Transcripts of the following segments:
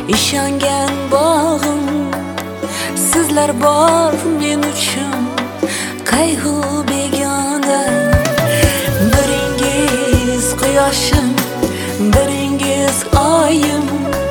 ishongan bog'im, sizlar bor men uchun qayg'u begona. Biringiz quyoshim, biringiz oyim,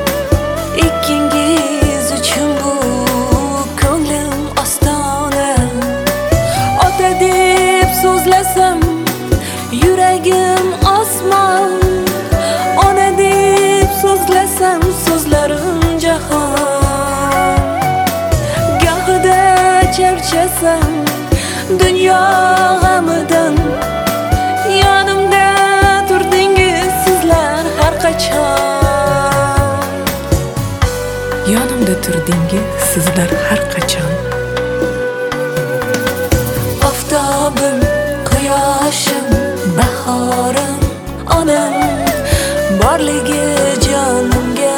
ikkingiz uchun bu ko'nglim ostona. Ota deb so'zlasam yuragim osmon, ona deb so'zlasam so'zlarim jahon. Gohida charchasam dunyo g'amidan, yonimda turdingiz sizlar har qachon. Yonimda turdingiz sizlar har qachon. Oftobim, quyoshim, bahorim, onam borligi jonimga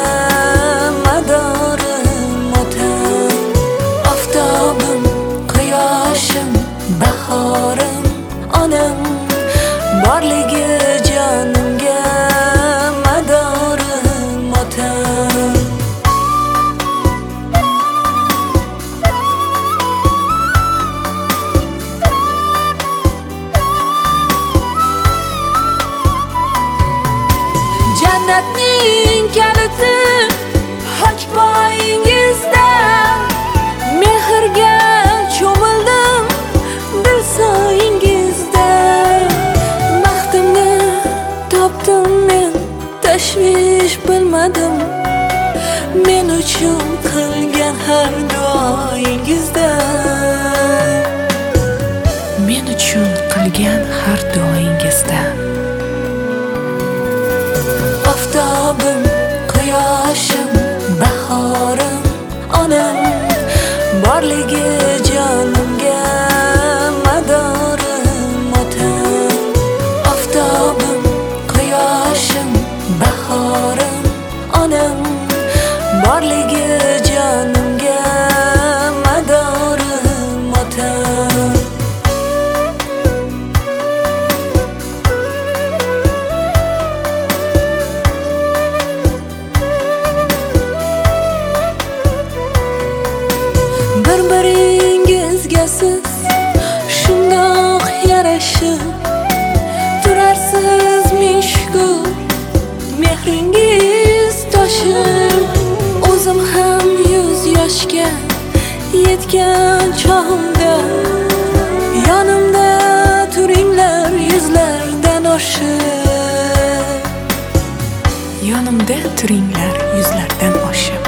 madorim otam. Oftobim, quyoshim, bahorim, onam borligi jonimga madorim otam. Jannatning kaliti poyingizda, mehrga cho'mildim dil soyingizda. Baxtimni topdim men, tashvish bilmadim, men uchun qilgan har duoyingizda. Men uchun qilgan har duoyingizda. Oftobim, quyoshim, bahorim, onam borligi jonimga madorim otam. Oftobim, quyoshim, bahorim, onam borligi jonimga madorim otam. Bir-biringizga siz shundoq yarashib turarsiz, ming shukr mehringiz toshib. O'zim ham 100 yoshga yetgan chog'imda yonimda turinglar yuzlardan oshib. Yonimda turinglar yuzlardan oshib.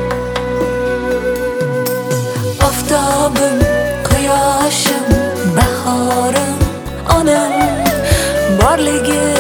Oftobim, quyoshim, bahorim, onam borligi